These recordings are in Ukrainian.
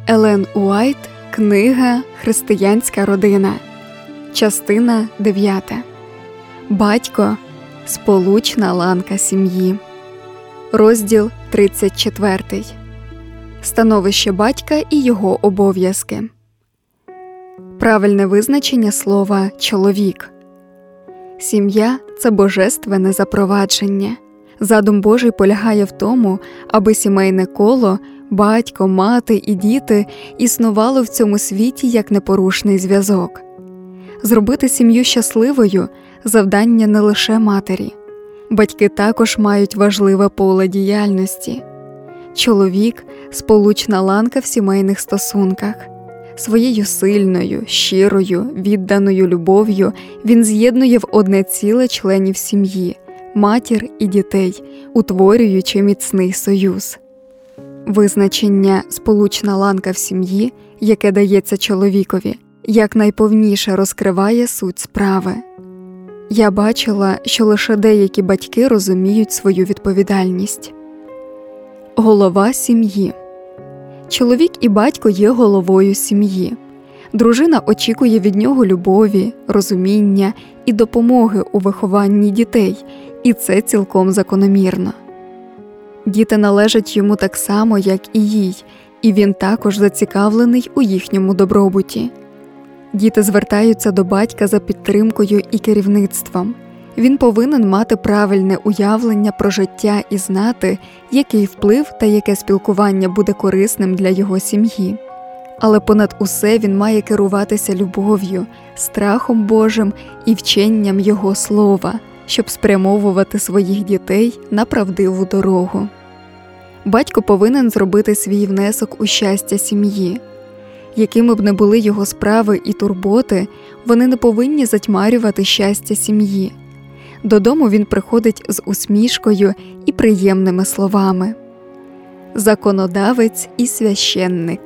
Елен Уайт. Книга «Християнська родина». Частина 9. Батько – сполучна ланка сім'ї. Розділ 34. Становище батька і його обов'язки. Правильне визначення слова «чоловік». Сім'я – це божественне запровадження. Задум Божий полягає в тому, аби сімейне коло – батько, мати і діти існувало в цьому світі як непорушний зв'язок. Зробити сім'ю щасливою – завдання не лише матері. Батьки також мають важливе поле діяльності. Чоловік – сполучна ланка в сімейних стосунках. Своєю сильною, щирою, відданою любов'ю він з'єднує в одне ціле членів сім'ї – матір і дітей, утворюючи міцний союз. Визначення «сполучна ланка в сім'ї», яке дається чоловікові, якнайповніше розкриває суть справи. Я бачила, що лише деякі батьки розуміють свою відповідальність. Голова сім'ї. Чоловік і батько є головою сім'ї. Дружина очікує від нього любові, розуміння і допомоги у вихованні дітей, і це цілком закономірно. Діти належать йому так само, як і їй, і він також зацікавлений у їхньому добробуті. Діти звертаються до батька за підтримкою і керівництвом. Він повинен мати правильне уявлення про життя і знати, який вплив та яке спілкування буде корисним для його сім'ї. Але понад усе він має керуватися любов'ю, страхом Божим і вченням Його слова, щоб спрямовувати своїх дітей на правдиву дорогу. Батько повинен зробити свій внесок у щастя сім'ї. Якими б не були його справи і турботи, вони не повинні затьмарювати щастя сім'ї. Додому він приходить з усмішкою і приємними словами. Законодавець і священник.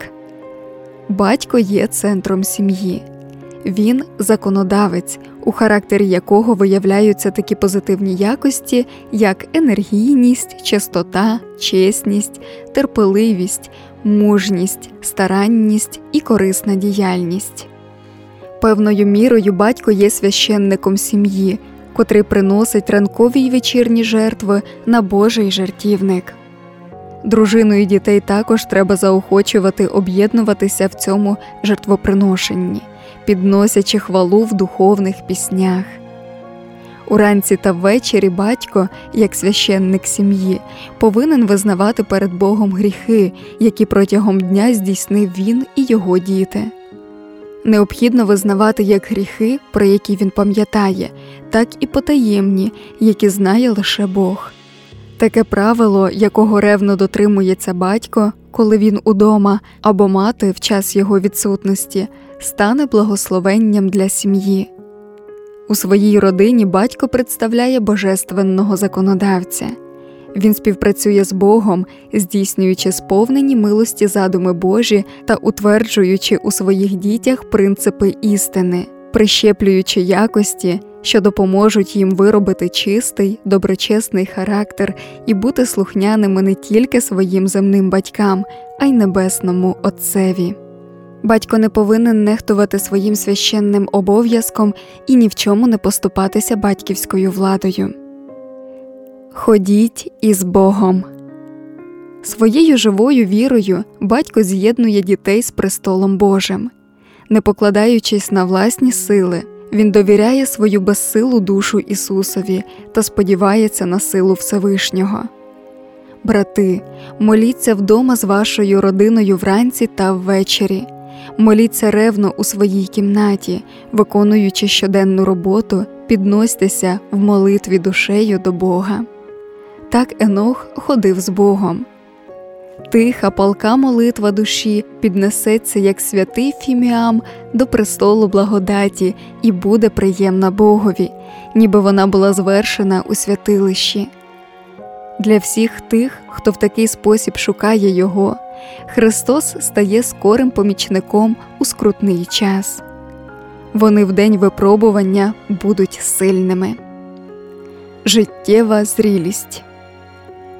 Батько є центром сім'ї. Він – законодавець, у характері якого виявляються такі позитивні якості, як енергійність, чистота, чесність, терпеливість, мужність, старанність і корисна діяльність. Певною мірою батько є священником сім'ї, котрий приносить ранкові й вечірні жертви на Божий жертівник. Дружину і дітей також треба заохочувати об'єднуватися в цьому жертвоприношенні, підносячи хвалу в духовних піснях. Уранці та ввечері батько, як священник сім'ї, повинен визнавати перед Богом гріхи, які протягом дня здійснив він і його діти. Необхідно визнавати як гріхи, про які він пам'ятає, так і потаємні, які знає лише Бог. Таке правило, якого ревно дотримується батько, коли він удома, або мати в час його відсутності, стане благословенням для сім'ї. У своїй родині батько представляє божественного законодавця. Він співпрацює з Богом, здійснюючи сповнені милості задуми Божі та утверджуючи у своїх дітях принципи істини, прищеплюючи якості, що допоможуть їм виробити чистий, доброчесний характер і бути слухняними не тільки своїм земним батькам, а й небесному Отцеві. Батько не повинен нехтувати своїм священним обов'язком і ні в чому не поступатися батьківською владою. Ходіть із Богом. Своєю живою вірою батько з'єднує дітей з престолом Божим. Не покладаючись на власні сили, він довіряє свою безсилу душу Ісусові та сподівається на силу Всевишнього. Брати, моліться вдома з вашою родиною вранці та ввечері. Моліться ревно у своїй кімнаті, виконуючи щоденну роботу, підносьтеся в молитві душею до Бога. Так Енох ходив з Богом. Тиха, палка молитва душі піднесеться, як святий фіміам, до престолу благодаті і буде приємна Богові, ніби вона була звершена у святилищі. Для всіх тих, хто в такий спосіб шукає Його, Христос стає скорим помічником у скрутний час. Вони в день випробування будуть сильними. Життєва зрілість.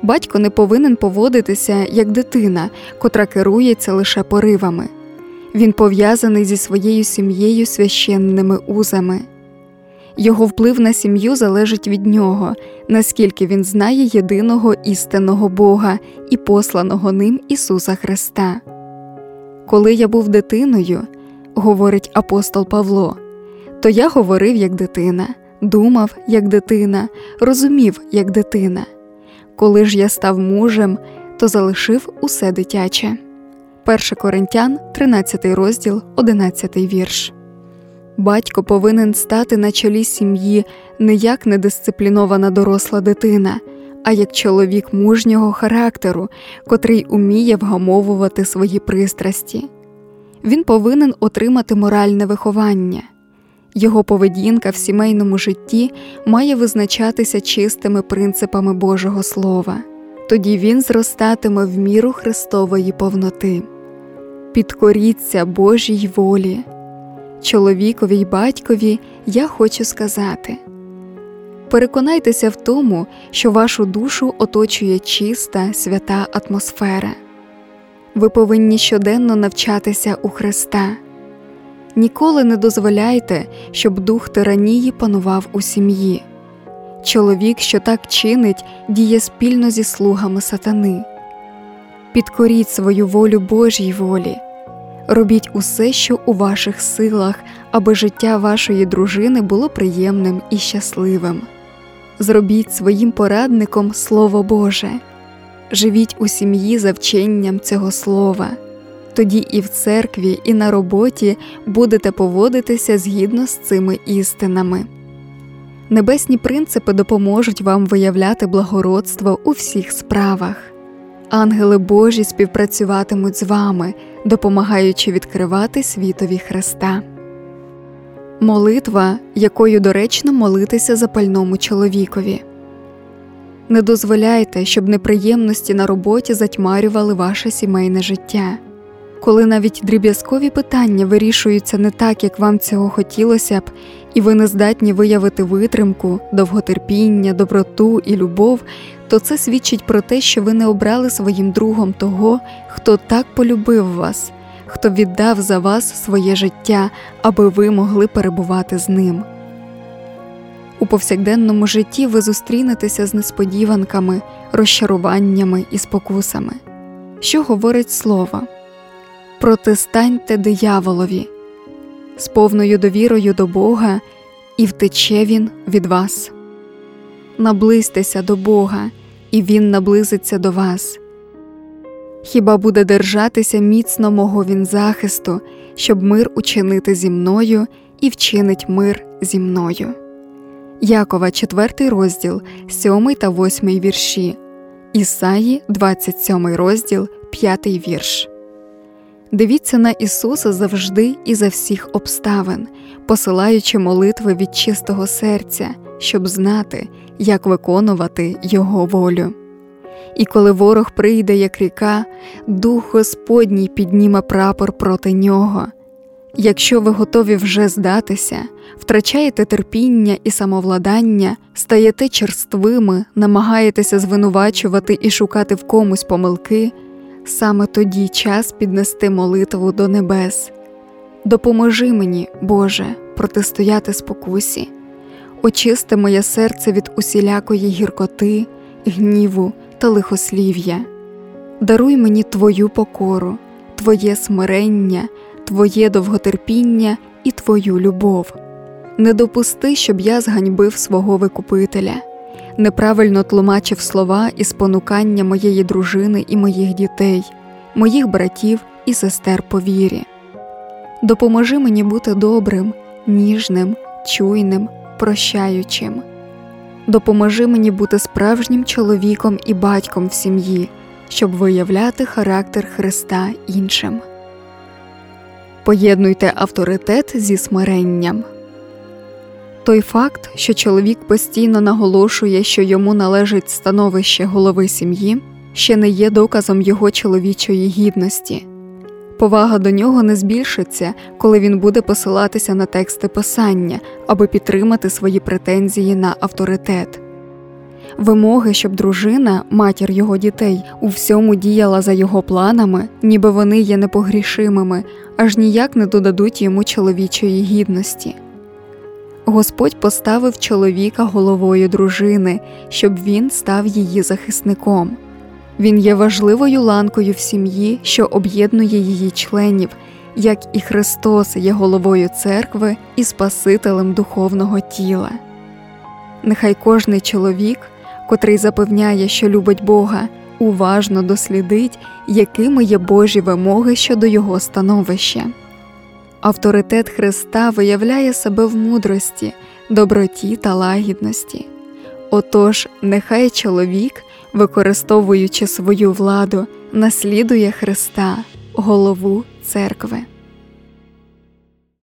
Батько не повинен поводитися як дитина, котра керується лише поривами. Він пов'язаний зі своєю сім'єю священними узами. Його вплив на сім'ю залежить від нього, наскільки він знає єдиного істинного Бога і посланого ним Ісуса Христа. «Коли я був дитиною, – говорить апостол Павло, – то я говорив як дитина, думав як дитина, розумів як дитина. Коли ж я став мужем, то залишив усе дитяче». 1 Коринтян, 13 розділ, 11 вірш. Батько повинен стати на чолі сім'ї не як недисциплінована доросла дитина, а як чоловік мужнього характеру, котрий уміє вгамовувати свої пристрасті. Він повинен отримати моральне виховання. Його поведінка в сімейному житті має визначатися чистими принципами Божого Слова. Тоді він зростатиме в міру Христової повноти. Підкоріться Божій волі. Чоловікові й батькові я хочу сказати: переконайтеся в тому, що вашу душу оточує чиста, свята атмосфера. Ви повинні щоденно навчатися у Христа. Ніколи не дозволяйте, щоб дух тиранії панував у сім'ї. Чоловік, що так чинить, діє спільно зі слугами сатани. Підкоріть свою волю Божій волі. Робіть усе, що у ваших силах, аби життя вашої дружини було приємним і щасливим. Зробіть своїм порадником Слово Боже. Живіть у сім'ї за вченням цього слова. Тоді і в церкві, і на роботі будете поводитися згідно з цими істинами. Небесні принципи допоможуть вам виявляти благородство у всіх справах. Ангели Божі співпрацюватимуть з вами, допомагаючи відкривати світові Христа. Молитва, якою доречно молитися запальному чоловікові. Не дозволяйте, щоб неприємності на роботі затьмарювали ваше сімейне життя. Коли навіть дріб'язкові питання вирішуються не так, як вам цього хотілося б, і ви не здатні виявити витримку, довготерпіння, доброту і любов, то це свідчить про те, що ви не обрали своїм другом того, хто так полюбив вас, хто віддав за вас своє життя, аби ви могли перебувати з ним. У повсякденному житті ви зустрінетеся з несподіванками, розчаруваннями і спокусами. Що говорить Слово? «Протистаньте дияволові» з повною довірою до Бога, і втече він від вас. Наблизьтеся до Бога, і Він наблизиться до вас. Хіба буде держатися міцно мого він захисту, щоб мир учинити зі мною, і вчинить мир зі мною. Якова, 4 розділ, 7 та 8 вірші. Ісаї, 27 розділ, 5 вірш. Дивіться на Ісуса завжди і за всіх обставин, посилаючи молитви від чистого серця, щоб знати, як виконувати Його волю. І коли ворог прийде, як ріка, Дух Господній підніме прапор проти нього. Якщо ви готові вже здатися, втрачаєте терпіння і самовладання, стаєте черствими, намагаєтеся звинувачувати і шукати в комусь помилки, саме тоді час піднести молитву до небес. Допоможи мені, Боже, протистояти спокусі. Очисти моє серце від усілякої гіркоти, гніву та лихослів'я. Даруй мені Твою покору, Твоє смирення, Твоє довготерпіння і Твою любов. Не допусти, щоб я зганьбив свого Викупителя, неправильно тлумачив слова і спонукання моєї дружини і моїх дітей, моїх братів і сестер по вірі. Допоможи мені бути добрим, ніжним, чуйним, прощаючим. Допоможи мені бути справжнім чоловіком і батьком в сім'ї, щоб виявляти характер Христа іншим. Поєднуйте авторитет зі смиренням. Той факт, що чоловік постійно наголошує, що йому належить становище голови сім'ї, ще не є доказом його чоловічої гідності. Повага до нього не збільшиться, коли він буде посилатися на тексти Писання, аби підтримати свої претензії на авторитет. Вимоги, щоб дружина, матір його дітей, у всьому діяла за його планами, ніби вони є непогрішимими, аж ніяк не додадуть йому чоловічої гідності. Господь поставив чоловіка головою дружини, щоб він став її захисником. Він є важливою ланкою в сім'ї, що об'єднує її членів, як і Христос є головою церкви і Спасителем духовного тіла. Нехай кожний чоловік, котрий запевняє, що любить Бога, уважно дослідить, якими є Божі вимоги щодо його становища. Авторитет Христа виявляє себе в мудрості, доброті та лагідності. Отож, нехай чоловік, використовуючи свою владу, наслідує Христа, голову церкви.